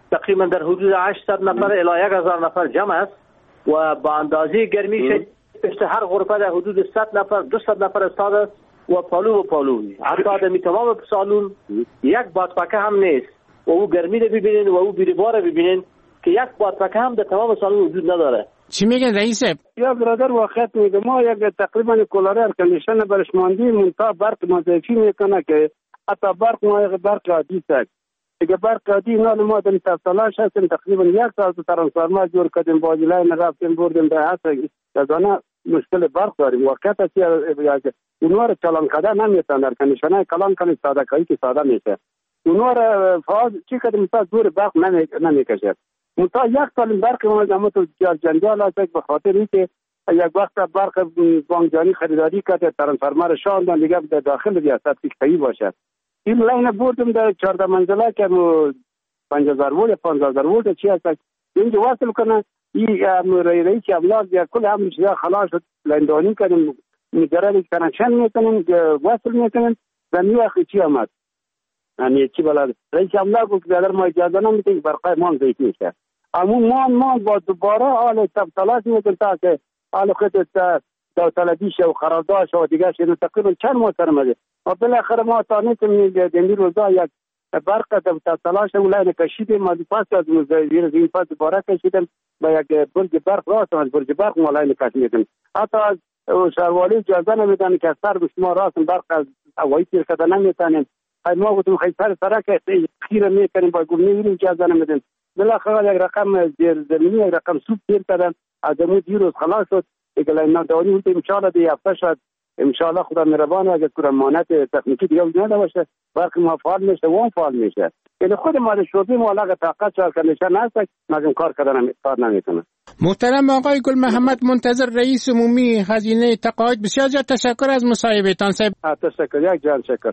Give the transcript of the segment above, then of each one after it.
تقریبا در حدود 800 نفر الی 1000 نفر جمع است و با اندازه گرمی شد پشت هر غرفه در حدود 100 نفر 200 نفر استاد است و پالو حتی در تمام سالون یک بادپکه هم نیست و او گرمی رو ببینین و او بیروبار رو ببینین که یک بادپکه هم در تمام سالون وجود نداره. چی میگن رئیس؟ یا برادر واقعیت میگه ما یک تقریبا کولر ار کندیشن برش ماندیم منتها برق مضاعفی میکنه که حتی برق عادی است. اگه برق عادی نال ما در تلاش هستیم تقریبا یک سال ترانسفورمر جور کردیم با جلای رفتیم بردیم به هست دادانه مشکل برق داریم واقعیت است که اونها رو چالان کردن نمیتونن در کندیشنای کلان کنید ساده کاری که ساده میشه اونها رو فاز چی کردیم مثلا دور برق نمیکشه منتها یک سال برق ما دامت جنجال است به خاطر اینکه یک وقت برق بانکداری خریداری کرده ترانسفورمر شاندن دیگه در داخل ریاست پیشی باشه این لاین بردم در 14 منزله که 5000 ولت 15000 ولت چی هست اینجا وصل کنه این رئیس املاک یا کل هم چیزا خلاص لاندانی کردیم مجرد کانکشن میکنیم وصل میکنیم و میوخی چی آمد یعنی چی بلد رئیس املاک گفت اگر ما اجازه نمیدیم برقای ما ضعیف میشه اما ما با دوباره حال تلاش میکنیم تا که حال خودت داوطلبی شه و قرارداد شه و دیگه شه تقریبا چند ماه سر مده و بالاخره ما تا نیستیم دمی روزا یک برق تلاش اولای کشیدیم ما پس از مزایر زیر پس دوباره کشیدیم با یک برج برق راست از برج برق مولای کشیدیم حتی از شهروالی اجازه نمیدن که سر به شما راست برق از هوایی تیر کردن نمیتونیم ما گفتیم خیلی سر که خیره میکنیم با گفت نمیریم اجازه نمیدن بالاخره یک رقم زمینی یک رقم سوپ تیر کردن از امروز دیروز خلاص شد که لاین داری بود ان شاء الله دی هفته شد ان شاء الله خدا مهربانه اگه کرمانات تکنیکی دیگه وجود باشه برق ما فعال میشه و فعال میشه یعنی خود ما شوبی مولق طاقت چال کنشن هست لازم کار نمیکنه. محترم آقای گل محمد منتظر رئیس عمومی خزینه تقاعد بسیار زیاد تشکر از مصاحبهتان صاحب. تشکر یک جان شکر.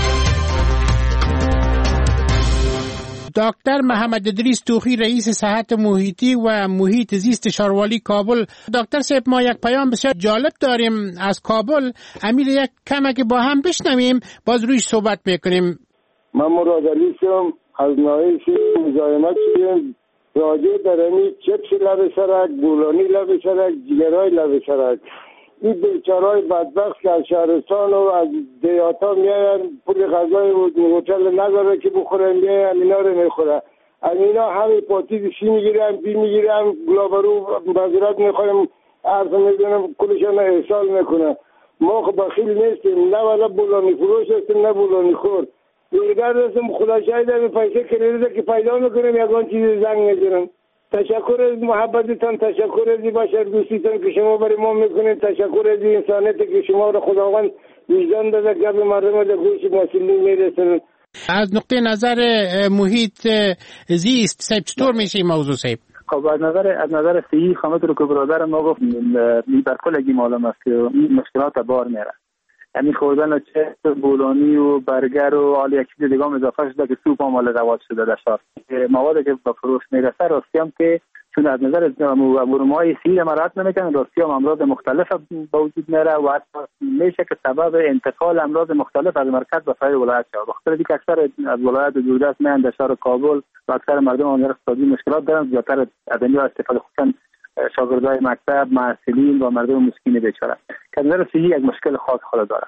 دکتر محمد ادریس توخی رئیس صحت محیطی و محیط زیست شاروالی کابل. دکتر صاحب ما یک پیام بسیار جالب داریم از کابل امیر یک کمک با هم بشنویم باز رویش صحبت میکنیم. من مراد علی شم از نایش مزاحمت شدیم راجع در این چپس لب سرک بولانی لب سرک جگرهای لب سرک این بیچارهای بدبخت که از شهرستان و از دیاتا میاین پول غذای هتل نداره که بخورن میاین اینا رو میخوره اینا همه پاتی سی میگیرن بی میگیرن گلابرو بازرات میخوریم عرض میدونم کلشان احسال میکنه ما خب بخیل نیستیم نه ولا بولانی فروش هستیم نه بولانی خور دیگر رسم خدا شاید به پیسه کریدیت که پیدا میکنیم یکان چیز زنگ میزنم. تشکر از محبتتان، تشکر از بشر دوستیتان که شما برای ما میکنید، تشکر از انسانیت که شما را خداوند وجدان داده که به مردم در گوش مسئولین میرسند. از نقطه نظر محیط زیست صاحب چطور میشه این موضوع صاحب؟ خب از نظر صحیح خامت رو که برادر ما گفت بر کلگی معلوم است که این مشکلات بار میره. یعنی خوردن چه بولانی و برگر و حالا یک چیز دیگه هم اضافه شده که سوپ هم رواج شده در شهر. موادی که به فروش میرسه راستی هم که چون از نظر امورهای سیر مراد نمیکنن راستی هم امراض مختلف به وجود میاره و حتی میشه که سبب انتقال امراض مختلف از مرکز به سایر ولایت شود. بخاطر اینکه اکثر از ولایت دوردست میان در شهر کابل و اکثر مردم اونجا اقتصادی مشکلات دارن زیادتر از اینجا استفاده کنن شاگردای مکتب، معلولین و مردم مسکین بیچاره که از نظر صحی یک مشکل خاص خود داره.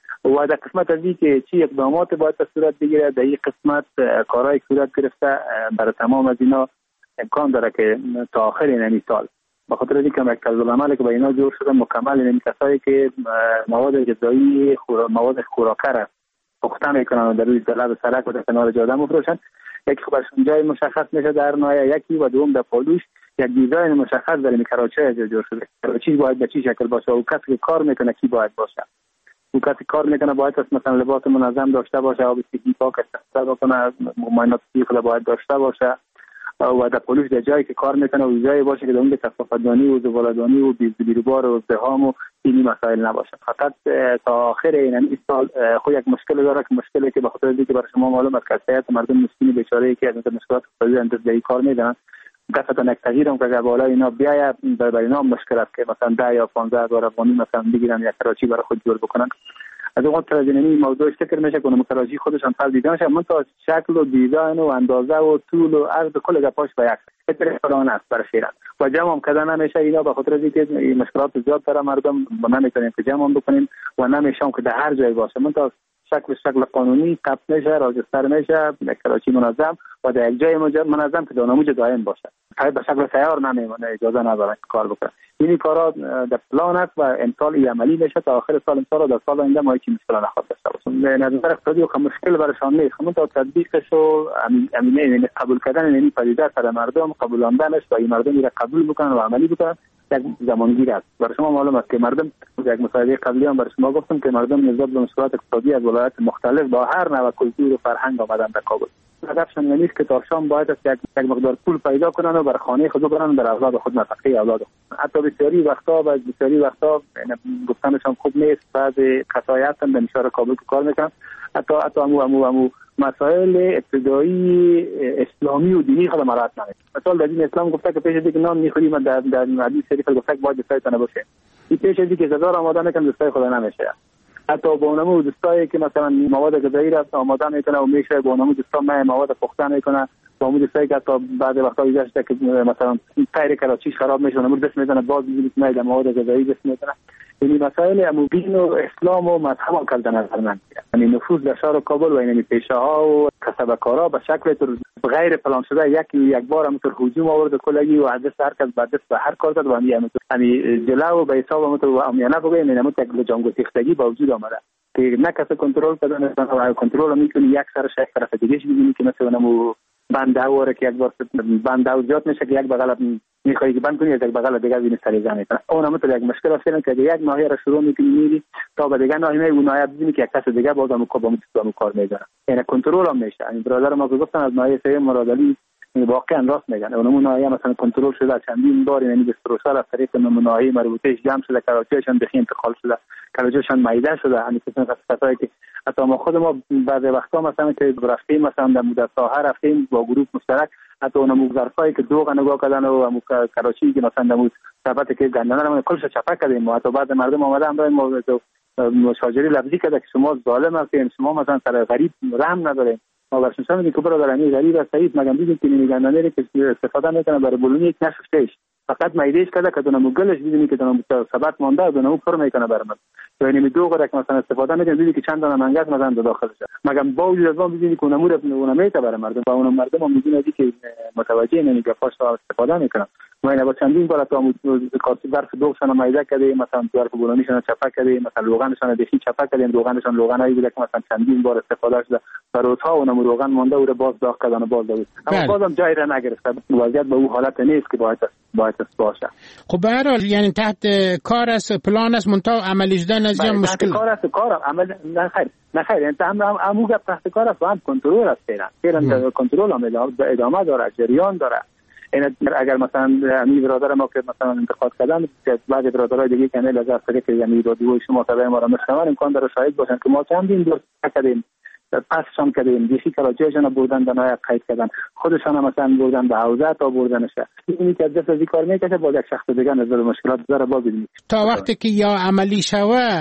و در قسمت از این که چی اقدامات باید صورت بگیره در این قسمت کارهای صورت گرفته برای تمام از اینا امکان داره که تا آخر این سال بخاطر اینکه مرکز العمل که با اینا جور شده مکمل این کسایی که مواد غذایی مواد خوراکه پخته میکنن در روی لب سرک و در کنار جاده میفروشن یکی خودشون جای مشخص میشه در نهایت یکی و دوم در پالوش یک دیزاین مشخص در این کراچه جور شده کراچی باید به چی شکل باشه و کسی که کار میکنه کی باید باشه و کسی کار میکنه باید مثلا لباس منظم داشته باشه آب سیکی پاک استفاده بکنه مایعات سیخ باید داشته باشه و در پلیس در جایی که کار میکنه و جایی باشه که در اون کثافت‌دانی و زباله‌دانی و بیروبار و ازدحام و اینی مسائل نباشه. فقط تا آخر این سال خود یک مشکل داره که مشکلی که بخاطر اینکه برای شما معلوم است که صحت مردم مسکین بیچاره‌ای که از مشکلات اقتصادی اندازه‌ای کار میدن دفعه یک تغییر هم که اگر بالا اینا بیاید برای اینا مشکل است که مثلا 10 یا 15 هزار افغانی مثلا بگیرن یک کراچی برای خود جور بکنن از اون ترجمه موضوع فکر میشه کنه متراجی خودشان فعال دیده میشه من تا شکل و دیزاین و اندازه و طول و عرض کل گپاش با یک اتفاقان است برای شیران و جمع هم کردن نمیشه اینا به خاطر اینکه مشکلات زیاد داره مردم ما نمیتونیم که جمع هم بکنیم و نمیشه که در هر جای باشه من تا شکل قانونی ثبت میشه راجستر میشه کراچی منظم و در یک جای منظم که دانموج دائم باشه فقط به شکل سیار نمیمونه اجازه نداره کار بکنه این کارا در پلان است و امسال عملی میشه تا آخر سال امسال در سال آینده ما هیچ مشکل نخواهد داشته باشیم به نظر اقتصادی و مشکل برشان نیست همون تا تطبیقش و امینه قبول کردن این پدیده سر مردم قبولاندنش و این مردم را قبول بکنن و عملی بکنن یک زمانگیر است برای شما معلوم است که مردم یک مصاحبه قبلی هم برای شما گفتم که مردم نسبت به مشکلات اقتصادی از ولایات مختلف با هر نوع کلتور و فرهنگ آمدن در کابل هدفشون نیست که تا شام باید از یک مقدار پول پیدا کنن و برای خانه خود ببرن در اولاد خود نفقه اولاد خود حتی بسیاری وقتا گفتنشان خوب نیست بعض قضایت هم در شهر کابل کار میکنن حتی امو مسائل ابتدایی اسلامی و دینی خود مراعات نمیکنه مثلا در دین اسلام گفته که پیش از اینکه نان میخوریم در حدیث شریف گفته که باید دستای تنه باشه این پیش از اینکه غذا را آماده نکنه دستای خود نمیشه حتی با اونمو دستایی که مثلا مواد غذایی را آماده میکنه و میشه با اونمو دستا مواد پخته میکنه با اون دستایی که حتی بعد وقتا ایجاش که مثلا تایر کراچی خراب میشه اونمو دست میزنه باز میاد مواد غذایی دست میزنه این مسائل دین و اسلام و مذهب هم کل در نظر نمیگیره یعنی نفوذ در شهر کابل و این پیشه ها و کسبکارا به شکل غیر پلان شده یک بار همونطور هجوم آورد کلگی و دست هر کس بعد دست به هر کار داد و همین جلو به حساب همونطور امیانه بگویم این همونطور یک جنگوتیختگی با وجود آمده که نه کسی کنترل کردن و کنترل میکنی یک سرش یک طرف دیگه میبینی که مثلا اونمو بنده واره که یک بار بنده زیاد میشه که یک بغل میخوایی که بند کنی از یک بغل دیگه بینی سریزه میکنه اونم تو یک مشکل است که یک ناحیه را شروع میکنی میری تا به دیگه ناحیه اون ناحیه ببینی که یک کس دیگه باز هم کار میکنه یعنی کنترل هم میشه این برادر ما گفتن از ناحیه سه مرادلی واقعا راست میگن اونم ناحیه مثلا کنترل شده چندین بار یعنی به پروسه از طریق ناحیه مربوطه جمع شده کراچیشان به انتقال شده کراچیشان مایده شده همین قسمتایی که حتی ما خود ما بعضی وقتا مثلا که رفتیم مثلا در مدت ساحه رفتیم با گروه مشترک حتی اونم ظرفایی که دو نگاه کردن و کراچی که مثلا در ثبت که گندنه رو کلش چپک کردیم و حتی بعد مردم اومده هم ما مشاجره لفظی کرده که شما ظالم هستین شما مثلا سر غریب رحم ندارین ما برشون میگیم که برادر امی غریب است سعید مگم دیدیم که میگندنه که استفاده میکنه برای بلونی یک نشفتش فقط مایدهش کرده که دونم گلش دیدیم که دونم ثبت مونده دونم پر میکنه برام یعنی می دو غرق مثلا استفاده میکنه دیدی که چند دونه منگز مثلا داخل شده مگم با وجود از اون میبینی که اونم میته برای مردم و اونم مردم هم میدونه که متوجه نمیگه فاش استفاده میکنه ما اینا با چندین بار تا کارت ظرف دو سنه مایده کرده مثلا ظرف بلونیشون چپک کرده مثلا روغنشون دهی چپک کرده روغنشون روغنایی بوده که مثلا چندین بار استفاده شده روزها اونم روغن مونده و باز داغ کردن و باز داد اما بازم جای را نگرفته وضعیت به اون حالت نیست که باید باشه خب به هر حال یعنی تحت کار است پلان است منتها عملی شدن از این مشکل کار است کار عمل نه خیر یعنی همون گپ تحت کار است و هم کنترل است فعلا کنترل هم ادامه داره جریان داره این اگر مثلا امی برادر ما که مثلا انتقاد کردن که بعضی برادرای دیگه که نه از طریق یعنی رادیو شما تابع ما را میشنون امکان داره شاهد باشن که ما چندین دور کردیم پسشان کردیم دیشی کراچیشان بردن دنای قید کردن خودشان مثلا بردن به حوزه تا بردنش اینی که دست از کار میکشه با یک شخص دیگه نظر مشکلات داره با ببینید تا وقتی که یا عملی شوه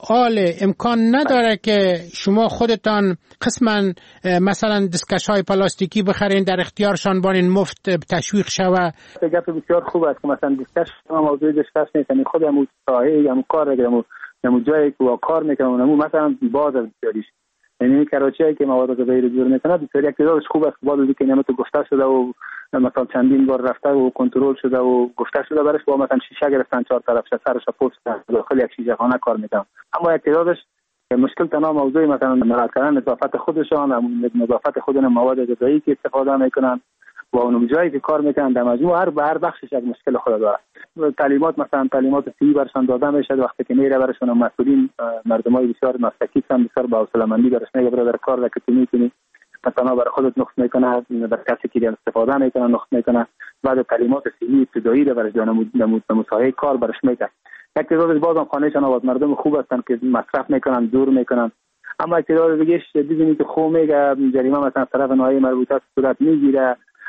امکان نداره که شما خودتان قسما مثلا دستکش‌های پلاستیکی بخرین در اختیارشان بارین مفت تشویق شوه گپ بسیار خوب است که مثلا دستکش موضوع دستکش نیست خودمون ساحه هم کار میکنم جایی که کار میکنم مثلا باز بیاریش یعنی کراچی که مواد غذایی رو جور میکنه بسیار اقتدارش خوب است بعد از اینکه نعمت گفته شده و مثلا چندین بار رفته و کنترل شده و گفته شده برش با مثلا شیشه گرفتن چهار طرف سرش پوست داخل یک شیشه خانه کار میکنم اما اقتدارش مشکل تنها موضوع مثلا مراعات کردن نظافت خودشان نظافت خودن مواد غذایی که استفاده میکنن و اون جایی که کار میکنن در مجموع هر بخشش یک مشکل خود داره تعلیمات مثلا تعلیمات صحیح برشان داده میشه وقتی که میره برشون مسئولین مردمای بسیار مسلکی هم بسیار با حوصله‌مندی برش میگه برادر کار را که تو میتونی مثلا برای خودت نقص میکنه در کسی که استفاده میکنه نقص میکنه بعد تعلیمات صحیح ابتدایی رو برش مساحه کار برش میگه یک تعداد بازم خانهشان آباد مردم خوب هستن که مصرف میکنن دور میکنن اما تعداد دیگه دیدین که خو میگه جریمه مثلا طرف نهایی مربوطه صورت میگیره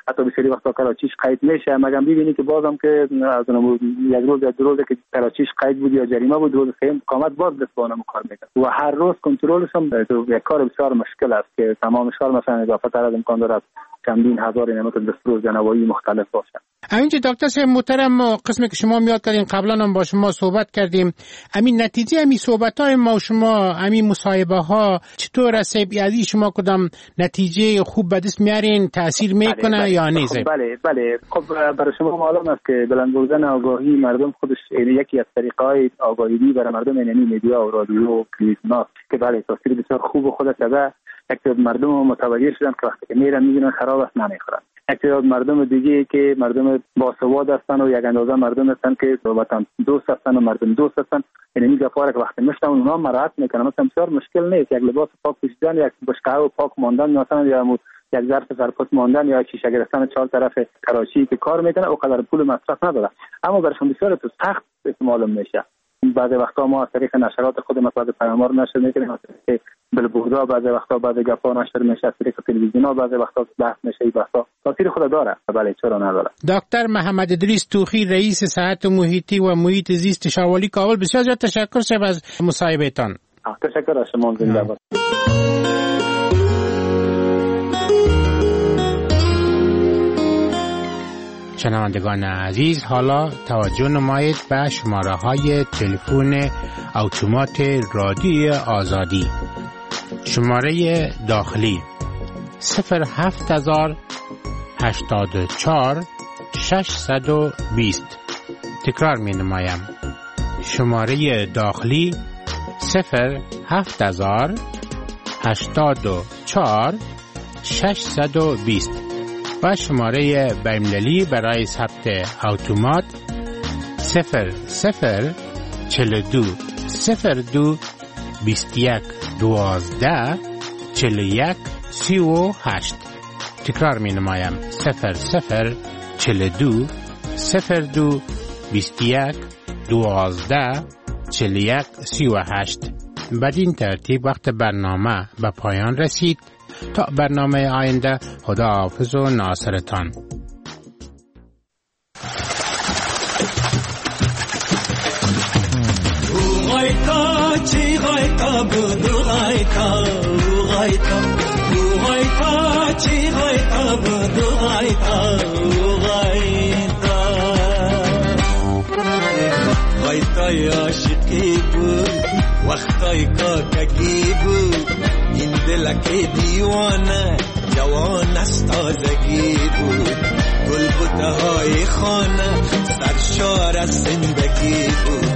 حتی بسیاری وقتا کراچیش قید میشه، مگر ببینی که بازم که از اون یک روز یا دو روز که کراچیش قید بود یا جریمه بود، روز سوم قامت باز دستوانه کار میکنه و هر روز کنترلش هم یک کار بسیار مشکل است که تمام شهر مثلا اضافه تر از امکان دارد چندین هزار نماد دستور جنوایی مختلف باشه. همینجا دکتر صاحب محترم، قسمی که شما میاد کردین قبلا هم با شما صحبت کردیم، همین نتیجه همین صحبت‌های ما و شما، همین مصاحبه ها چطور است؟ یعنی شما کدام نتیجه خوب به دست میارین، تاثیر میکنه یا نه؟ بله خب برای شما معلوم است که بلند بردن آگاهی مردم خودش یکی از طریق‌های آگاهی برای مردم، یعنی مدیا و رادیو و تلویزیون که بله تاثیر بسیار خوب خودش داره. یک مردم متوجه شدن که وقتی که میرن میبینن خراب است نمیخورن. یک تعداد مردم دیگه که مردم باسواد هستن و یک اندازه مردم هستن که وطن دوست هستن و مردم دوست هستن، یعنی این گپا که وقتی میشنن اونها مراعات میکنن. مثلا بسیار مشکل نیست یک لباس پاک پوشیدن، یک بشقه و پاک ماندن، مثلا یا یک ظرف سرپوش ماندن یا شیشه گرفتن چهار طرف کراچی که کار میکنه او قدر پول مصرف نداره، اما برشون بسیار تو سخت معلوم میشه. بعضی وقتا ما از طریق نشرات خود مثلا پیاموار نشر میکنیم، از طریق بلبوردها بعضی وقتا بعضی گپا نشر میشه، از طریق تلویزیون‌ها بعضی وقتا بحث میشه. این بحثا تاثیر خود داره. بله چرا نداره. دکتر محمد ادریس توخی، رئیس صحت محیطی و محیط زیست شاروالی کابل، بسیار زیاد تشکر صاحب از مصاحبهتان. تشکر از شما. زنده باد. شنوندگان عزیز، حالا توجه نمایید به شماره های تلفن اتومات رادیوی آزادی. شماره داخلی 07084 620. تکرار می نمایم. شماره داخلی 07084 620 و شماره بین‌المللی برای ثبت اتومات 0042 02 21 12 41 38. تکرار می نمایم 0042 02 21 12 41 38. بدین ترتیب وقت برنامه به پایان رسید. تا برنامه آینده، خداحافظ و ناصرتان. وقتای عاشقی بود، وقتای کاکگی بود، این دلک دیوانه جوان از تازگی بود، گل بوته های خانه سرشار از زندگی بود.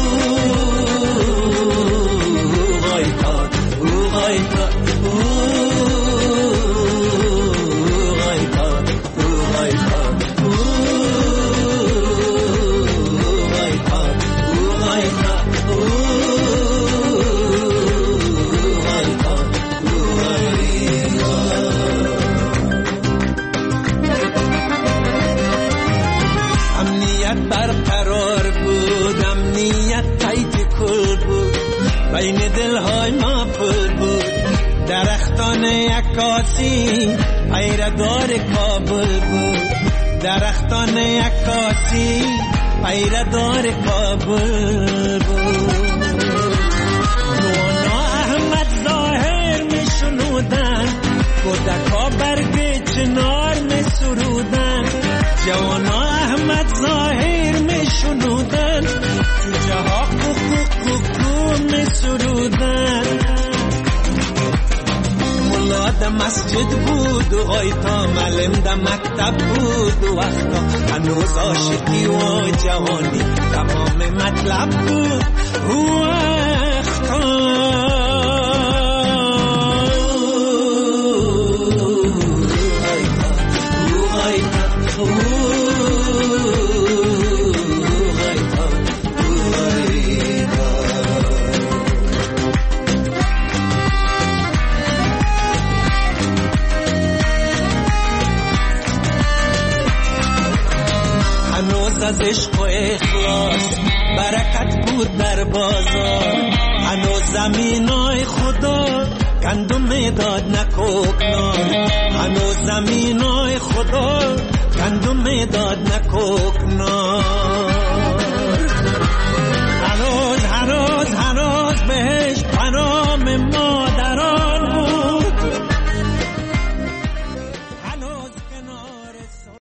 بین دلهای ما پر بود درختان عکاسی، پیردار کابل بود. درختان عکاسی، پیردار کابل بود. نوانا احمد ظاهر می شنودن، کودکا برگ چنار می سرودن. جوانا احمد ظاهر می شنودن، جوجه ها می سرودن. ملا ده مسجد بود و آیتا معلم ده مکتب بود و وقتا هنوز عاشقی و جوانی تمام مطلب بود و وقتا از عشق و اخلاص برکت بود در بازار. هنوز زمینای خدا گندم داد نکوکنان هنوز زمینای خدا گندم داد نکوکنان